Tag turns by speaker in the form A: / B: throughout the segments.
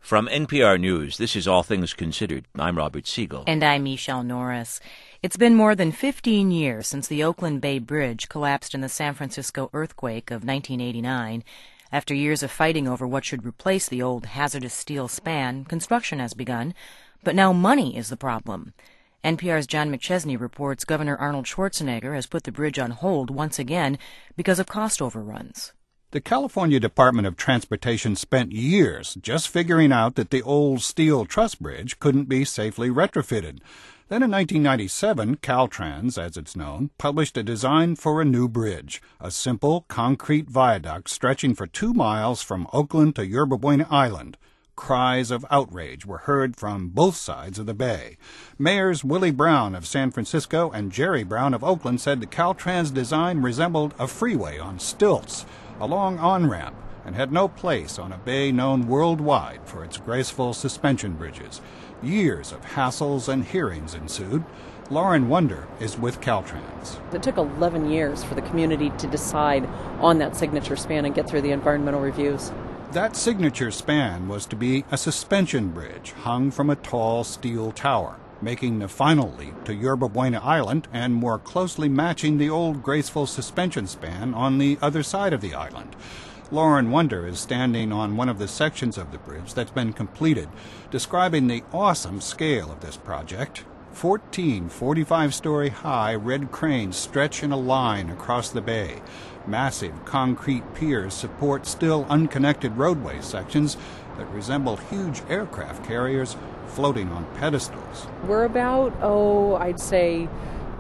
A: From NPR News, this is All Things Considered. I'm Robert Siegel.
B: And I'm Michelle Norris. It's been more than 15 years since the Oakland Bay Bridge collapsed in the San Francisco earthquake of 1989. After years of fighting over what should replace the old hazardous steel span, construction has begun. But now money is the problem. NPR's John McChesney reports Governor Arnold Schwarzenegger has put the bridge on hold once again because of cost overruns.
C: The California Department of Transportation spent years just figuring out that the old steel truss bridge couldn't be safely retrofitted. Then in 1997, Caltrans, as it's known, published a design for a new bridge, a simple concrete viaduct stretching for 2 miles from Oakland to Yerba Buena Island. Cries of outrage were heard from both sides of the bay. Mayors Willie Brown of San Francisco and Jerry Brown of Oakland said the Caltrans design resembled a freeway on stilts, a long on-ramp, and had no place on a bay known worldwide for its graceful suspension bridges. Years of hassles and hearings ensued. Lauren Wunder is with Caltrans.
D: It took 11 years for the community to decide on that signature span and get through the environmental reviews.
C: That signature span was to be a suspension bridge hung from a tall steel tower, making the final leap to Yerba Buena Island and more closely matching the old graceful suspension span on the other side of the island. Lauren Wunder is standing on one of the sections of the bridge that's been completed, describing the awesome scale of this project. 14 45-story-high red cranes stretch in a line across the bay. Massive concrete piers support still unconnected roadway sections that resemble huge aircraft carriers floating on pedestals.
D: We're about, I'd say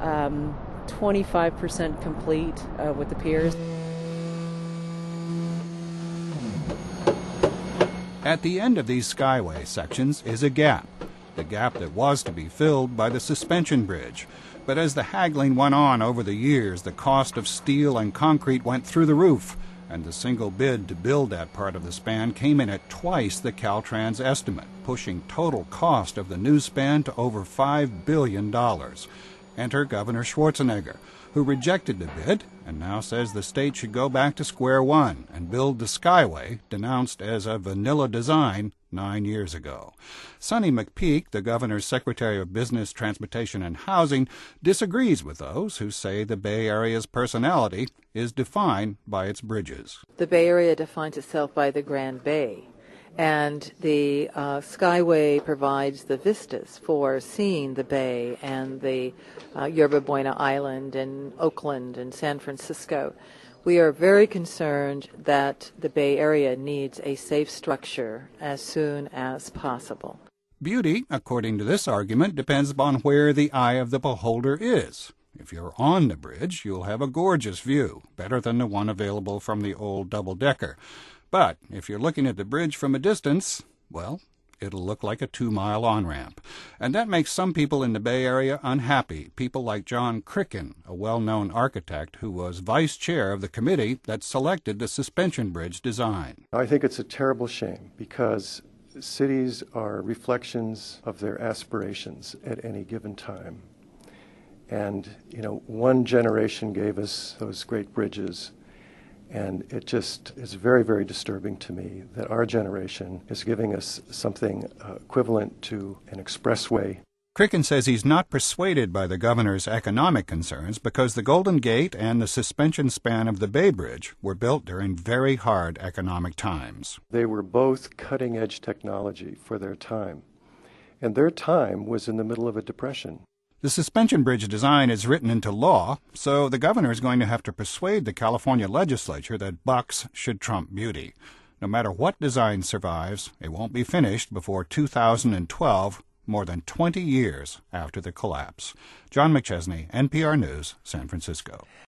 D: 25% complete with the piers.
C: At the end of these skyway sections is a gap, the gap that was to be filled by the suspension bridge. But as the haggling went on over the years, the cost of steel and concrete went through the roof, and the single bid to build that part of the span came in at twice the Caltrans estimate, pushing total cost of the new span to over $5 billion. Enter Governor Schwarzenegger, who rejected the bid and now says the state should go back to square one and build the Skyway, denounced as a vanilla design 9 years ago. Sonny McPeak, the governor's Secretary of Business, Transportation, and Housing, disagrees with those who say the Bay Area's personality is defined by its bridges.
E: The Bay Area defines itself by the Grand Bay, and the Skyway provides the vistas for seeing the Bay and the Yerba Buena Island and Oakland and San Francisco. We are very concerned that the Bay Area needs a safe structure as soon as possible.
C: Beauty, according to this argument, depends upon where the eye of the beholder is. If you're on the bridge, you'll have a gorgeous view, better than the one available from the old double-decker. But if you're looking at the bridge from a distance, well, it'll look like a 2-mile on-ramp. And that makes some people in the Bay Area unhappy, people like John Cricken, a well-known architect who was vice chair of the committee that selected the suspension bridge design.
F: I think it's a terrible shame because cities are reflections of their aspirations at any given time. And, one generation gave us those great bridges. And it just is very, very disturbing to me that our generation is giving us something equivalent to an expressway.
C: Cricken says he's not persuaded by the governor's economic concerns because the Golden Gate and the suspension span of the Bay Bridge were built during very hard economic times.
F: They were both cutting-edge technology for their time. And their time was in the middle of a depression.
C: The suspension bridge design is written into law, so the governor is going to have to persuade the California legislature that bucks should trump beauty. No matter what design survives, it won't be finished before 2012, more than 20 years after the collapse. John McChesney, NPR News, San Francisco.